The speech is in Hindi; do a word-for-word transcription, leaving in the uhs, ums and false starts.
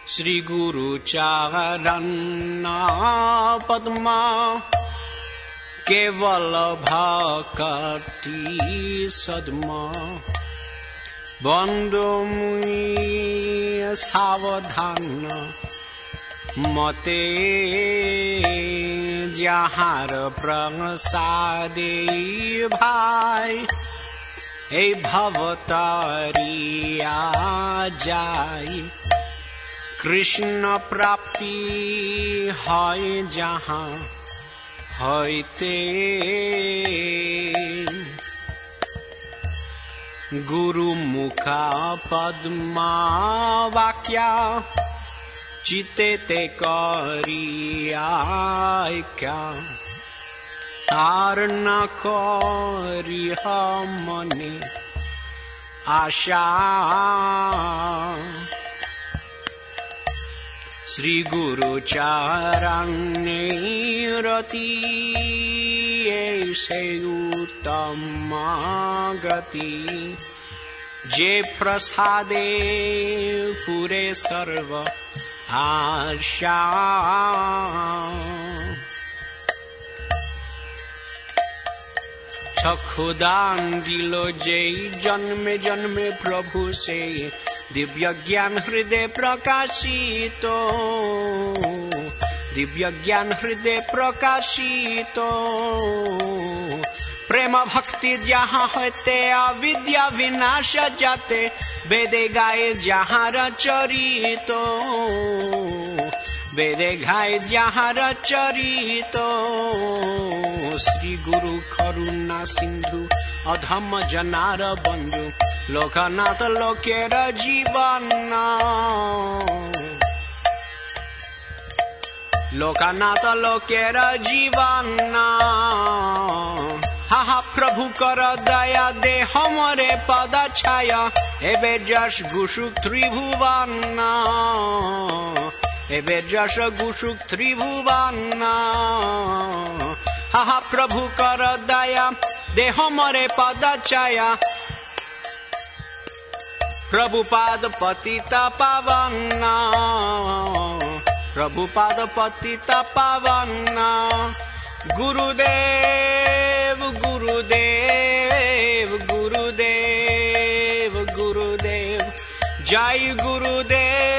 श्री गुरु चरण पद्मा केवल भक्ति सद्मा बंदो मुनि सावधान मते जहार प्रसादे भाई ए भवतारिया जाई कृष्ण प्राप्ति है जहाँ होते गुरु मुखा पद्मा वाक्या चिते ते करिया क्या आर न करिह मने आशा श्री गुरु चरणे रति ऐसे उत्तम गति जे प्रसादे पूरे सर्व आशा चक्षुदान दिलो जे जन्मे जन्मे प्रभु से दिव्य ज्ञान हृदय प्रकाशितो दिव्य ज्ञान हृदय प्रकाशितो प्रेम भक्ति जहाँ होते अविद्या विनाश जाते वेदे गाए जहाँ रचरितो वेदे गाए जहाँ रचरितो श्री गुरु करुणा सिंधु अधम जनार बंधु लोकनाथ लोकेर जीवन लोकनाथ लोकेर जीवन हा हा प्रभु कर दया दे हमरे पद छाया एबे जश गुसुक त्रिभुवन एबे जश गुसुक त्रिभुवन हा हा प्रभु कर दया दे हमरे पद छाया प्रभुपाद पतिता पावन प्रभुपाद पतिता पावन गुरुदेव गुरुदेव गुरुदेव गुरुदेव जय गुरुदेव